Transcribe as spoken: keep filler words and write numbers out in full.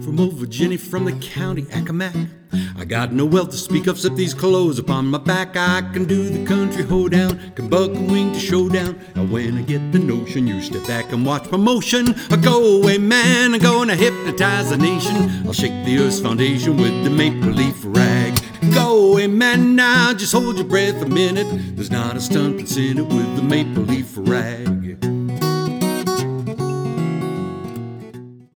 from old Virginia, from the county Accomack. I got no wealth to speak of except these clothes upon my back. I can do the country hoedown, can buck and wing to showdown. And when I get the notion, you step back and watch my motion. I go away, man, I'm gonna hypnotize the nation. I'll shake the earth's foundation with the maple leaf rag. Go away, man, now just hold your breath a minute. There's not a stunt that's in it with the maple leaf rag.